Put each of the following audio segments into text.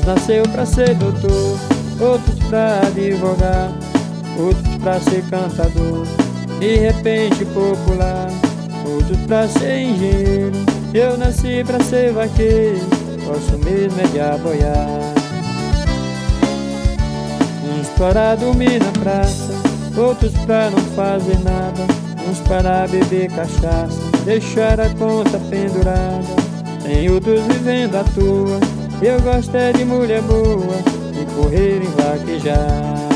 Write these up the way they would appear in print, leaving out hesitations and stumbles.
nasceu pra ser doutor, outros pra advogar, outros pra ser cantador, de repente popular, outros pra ser engenheiro. Eu nasci pra ser vaqueiro, gosto mesmo é de aboiar. Uns para dormir na praça, outros pra não fazer nada, uns para beber cachaça, deixar a conta pendurada. Tem outros vivendo à toa, eu gosto é de mulher boa e correr em vaquejada.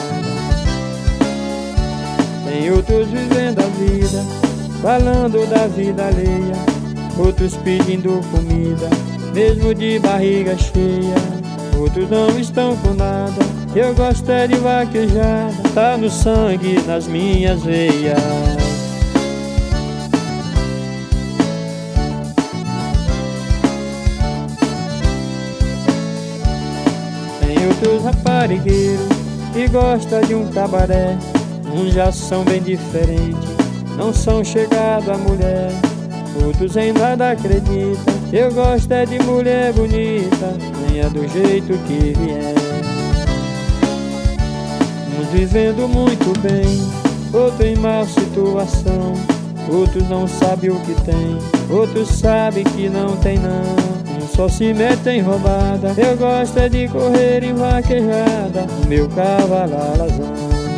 Tem outros vivendo a vida, falando da vida alheia, outros pedindo comida, mesmo de barriga cheia. Outros não estão com nada, eu gosto é de vaquejada, tá no sangue, nas minhas veias. Tem outros raparigueiros que gostam de um cabaré, uns já são bem diferentes, não são chegados à mulher. Outros em nada acreditam, eu gosto é de mulher bonita, venha do jeito que vier. Uns vivendo muito bem, outros em má situação, outros não sabem o que tem, outros sabem que não tem não. Uns só se metem em roubada, eu gosto é de correr em vaquejada, o meu cavalo alazão.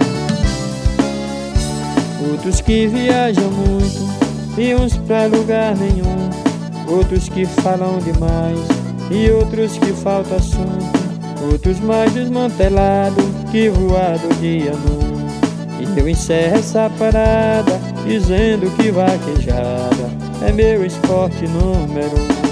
Outros que viajam muito e uns pra lugar nenhum, outros que falam demais e outros que falta assunto, outros mais desmantelados que voado dia num. E eu encerro essa parada dizendo que vaquejada é meu esporte número 1.